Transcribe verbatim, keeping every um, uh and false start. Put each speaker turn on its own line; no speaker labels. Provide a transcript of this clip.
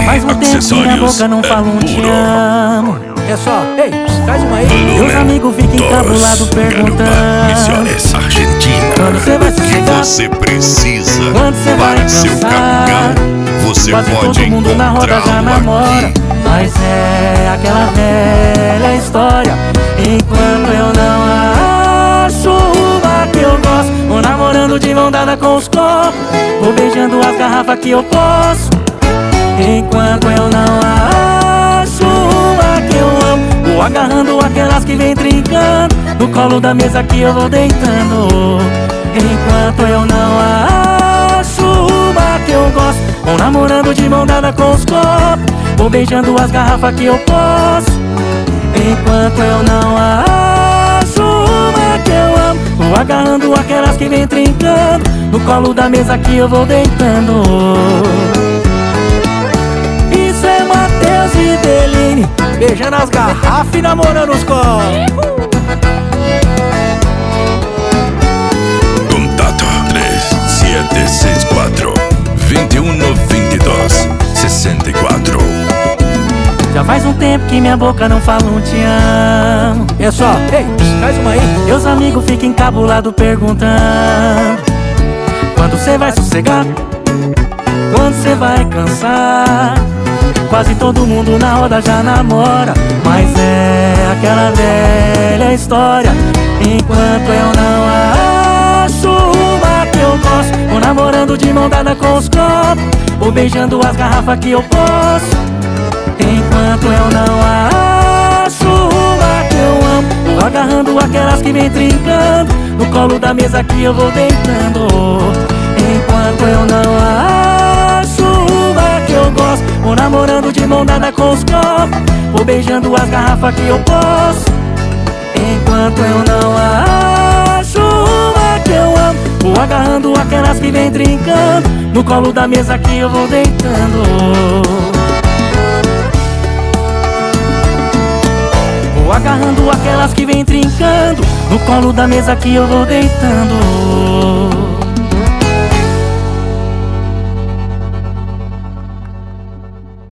faz um tempo que minha boca não fala um te amo.
É só, ei, traz uma aí.
Meus amigos ficam encabulados perguntando
Misiones Argentina.
quando você vai
O que
sossegar,
você precisa
quando você vai
para seu
cansar.
caminhão? Você
Quase
pode
todo mundo na roda já
encontrá-lo
namora,
aqui.
mas é aquela velha história. Enquanto eu não acho uma que eu gosto, vou namorando de mão dada com os copos, vou beijando as garrafas que eu posso. Enquanto eu não acho uma que eu amo, vou agarrando aquelas que vem trincando, no colo da mesa que eu vou deitando. Enquanto eu não acho uma que eu gosto, vou namorando de mão dada com os copos, vou beijando as garrafas que eu posso. Enquanto eu não acho uma que eu amo, vou agarrando aquelas que vem trincando, no colo da mesa que eu vou deitando.
Isso é Matheus e Beline, beijando as garrafas e namorando os copos.
Contato três sete seis quatro, dois um nove dois, seis quatro.
Já faz um tempo que minha boca não fala um te amo.
É só, ei, traz uma aí.
Meus amigos ficam encabulados perguntando quando cê vai sossegar, quando cê vai cansar. Quase todo mundo na roda já namora, mas é aquela velha história. Enquanto eu não acho uma que eu gosto, vou namorando de mão dada com os copos, vou beijando as garrafas que eu posso. Enquanto eu não acho uma que eu amo, vou agarrando aquelas que vem trincando, no colo da mesa que eu vou deitando. Enquanto eu não acho uma que eu gosto, vou namorando de mão dada com os copos, vou beijando as garrafas que eu posso. Enquanto eu não acho uma que eu amo, vou agarrando aquelas que vem trincando, no colo da mesa que eu vou deitando. Vou agarrando aquelas que vem trincando, no colo da mesa que eu vou deitando.